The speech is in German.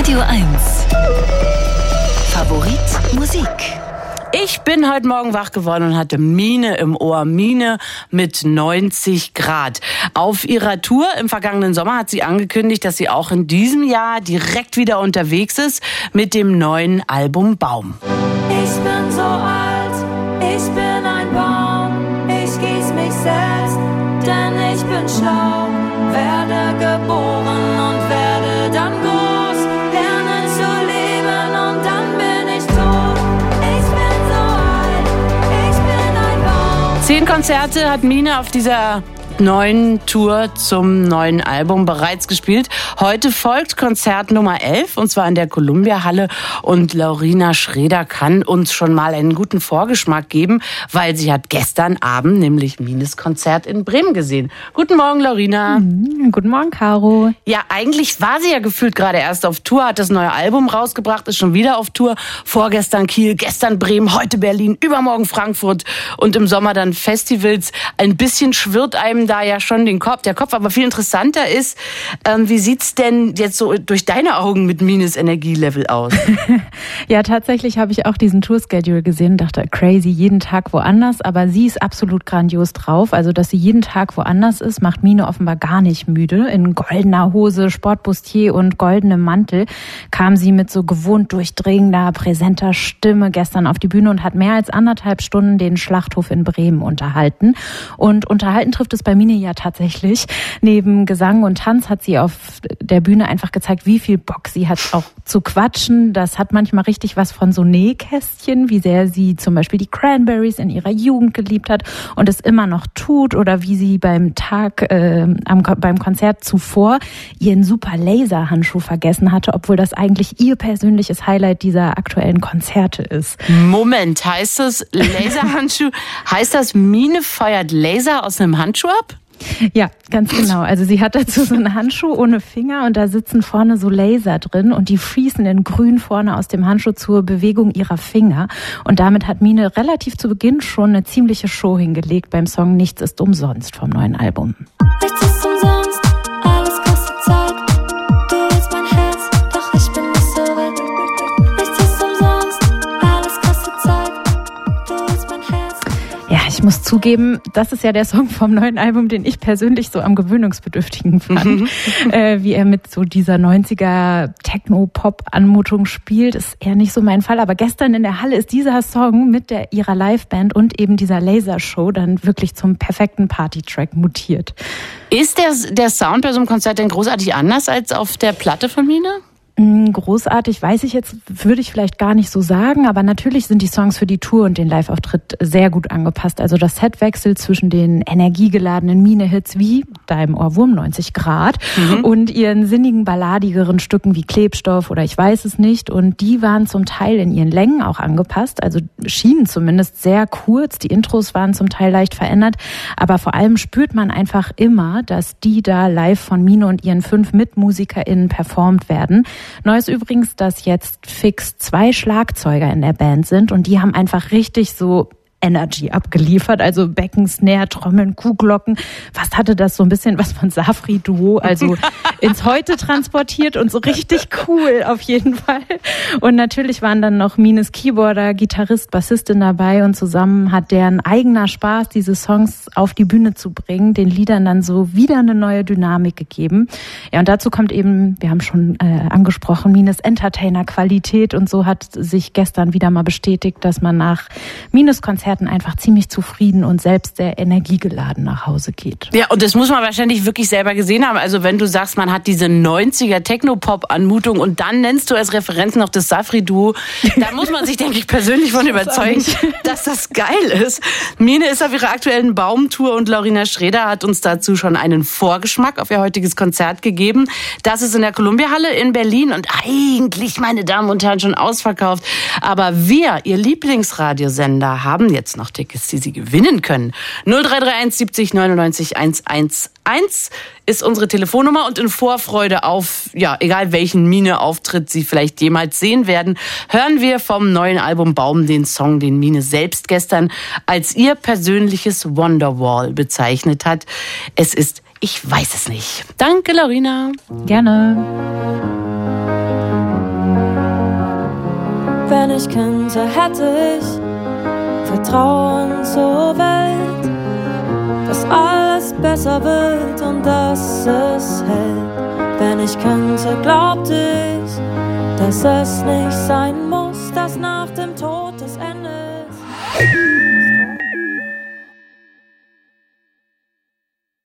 Radio 1. Favorit Musik. Ich bin heute Morgen wach geworden und hatte Mine im Ohr. Mine mit 90 Grad. Auf ihrer Tour im vergangenen Sommer hat sie angekündigt, dass sie auch in diesem Jahr direkt wieder unterwegs ist mit dem neuen Album Baum. Ich bin so alt, ich bin ein Baum. Ich gieß mich selbst, denn ich bin schlau. Werde geboren und werde dann groß. Lerne zu leben und dann bin ich tot. Ich bin so alt, ich bin ein Baum. 10 Konzerte hat Mine auf dieser neuen Tour zum neuen Album bereits gespielt. Heute folgt Konzert Nummer 11, und zwar in der Columbia-Halle. Und Laurina Schreder kann uns schon mal einen guten Vorgeschmack geben, weil sie hat gestern Abend nämlich Mines Konzert in Bremen gesehen. Guten Morgen, Laurina. Guten Morgen, Caro. Ja, eigentlich war sie ja gefühlt gerade erst auf Tour, hat das neue Album rausgebracht, ist schon wieder auf Tour. Vorgestern Kiel, gestern Bremen, heute Berlin, übermorgen Frankfurt und im Sommer dann Festivals. Ein bisschen schwirrt einem da ja schon der Kopf, aber viel interessanter ist, wie sieht's denn jetzt so durch deine Augen mit Mines Energielevel aus? Ja, tatsächlich habe ich auch diesen Tour-Schedule gesehen und dachte, crazy, jeden Tag woanders, aber sie ist absolut grandios drauf. Also, dass sie jeden Tag woanders ist, macht Mine offenbar gar nicht müde. In goldener Hose, Sportbustier und goldenem Mantel kam sie mit so gewohnt durchdringender, präsenter Stimme gestern auf die Bühne und hat mehr als 1,5 Stunden den Schlachthof in Bremen unterhalten. Und unterhalten trifft es bei Mine ja tatsächlich. Neben Gesang und Tanz hat sie auf der Bühne einfach gezeigt, wie viel Bock sie hat, auch zu quatschen. Das hat manchmal richtig was von so Nähkästchen, wie sehr sie zum Beispiel die Cranberries in ihrer Jugend geliebt hat und es immer noch tut, oder wie sie beim Konzert zuvor ihren super Laserhandschuh vergessen hatte, obwohl das eigentlich ihr persönliches Highlight dieser aktuellen Konzerte ist. Moment, heißt das Laserhandschuh? Heißt das, Mine feuert Laser aus einem Handschuh ab? Ja, ganz genau. Also sie hat dazu so einen Handschuh ohne Finger und da sitzen vorne so Laser drin und die schießen in grün vorne aus dem Handschuh zur Bewegung ihrer Finger. Und damit hat Mine relativ zu Beginn schon eine ziemliche Show hingelegt beim Song Nichts ist umsonst vom neuen Album. Nichts ist umsonst, alles kostet Zeit. Du willst mein Herz, doch ich bin nicht so weit. Nichts ist umsonst, alles kostet Zeit. Du willst mein Herz. Ja, ich muss zugeben, das ist ja der Song vom neuen Album, den ich persönlich so am gewöhnungsbedürftigen fand. Wie er mit so dieser 90er Techno-Pop-Anmutung spielt, ist eher nicht so mein Fall. Aber gestern in der Halle ist dieser Song mit ihrer Liveband und eben dieser Lasershow dann wirklich zum perfekten Party-Track mutiert. Ist der Sound bei so einem Konzert denn großartig anders als auf der Platte von Mine? Großartig würde ich vielleicht gar nicht so sagen, aber natürlich sind die Songs für die Tour und den Live-Auftritt sehr gut angepasst. Also das Set wechselt zwischen den energiegeladenen Mine-Hits wie Deinem Ohrwurm 90 Grad und ihren sinnigen, balladigeren Stücken wie Klebstoff oder Ich weiß es nicht, und die waren zum Teil in ihren Längen auch angepasst, also schienen zumindest sehr kurz, die Intros waren zum Teil leicht verändert, aber vor allem spürt man einfach immer, dass die da live von Mine und ihren 5 MitmusikerInnen performt werden. Neu ist übrigens, dass jetzt fix 2 Schlagzeuger in der Band sind und die haben einfach richtig so Energy abgeliefert, also Becken, Snare, Trommeln, Kuhglocken. Fast hatte das so ein bisschen was von Safri Duo, also ins Heute transportiert und so richtig cool auf jeden Fall. Und natürlich waren dann noch Mines Keyboarder, Gitarrist, Bassistin dabei und zusammen hat deren eigener Spaß, diese Songs auf die Bühne zu bringen, den Liedern dann so wieder eine neue Dynamik gegeben. Ja, und dazu kommt eben, wir haben schon angesprochen, Mines Entertainer-Qualität, und so hat sich gestern wieder mal bestätigt, dass man nach Mines Konzert einfach ziemlich zufrieden und selbst sehr energiegeladen nach Hause geht. Ja, und das muss man wahrscheinlich wirklich selber gesehen haben. Also wenn du sagst, man hat diese 90er Techno-Pop-Anmutung und dann nennst du als Referenz noch das Safri-Duo, da muss man sich, denke ich, persönlich von überzeugen, dass das geil ist. Mine ist auf ihrer aktuellen Baumtour und Laurina Schreder hat uns dazu schon einen Vorgeschmack auf ihr heutiges Konzert gegeben. Das ist in der Columbia-Halle in Berlin und eigentlich, meine Damen und Herren, schon ausverkauft. Aber wir, ihr Lieblingsradiosender, haben jetzt noch Tickets, die Sie gewinnen können. 0331 70 99 111 ist unsere Telefonnummer, und in Vorfreude auf, ja, egal welchen Mine-Auftritt Sie vielleicht jemals sehen werden, hören wir vom neuen Album Baum den Song, den Mine selbst gestern als ihr persönliches Wonderwall bezeichnet hat. Es ist Ich weiß es nicht. Danke, Laurina. Gerne. ich könnte, hätte ich Vertrauen zur Welt, dass alles besser wird und dass es hält. Wenn ich könnte, glaubte ich, dass es nicht sein muss, dass nach dem Tod das Ende ist.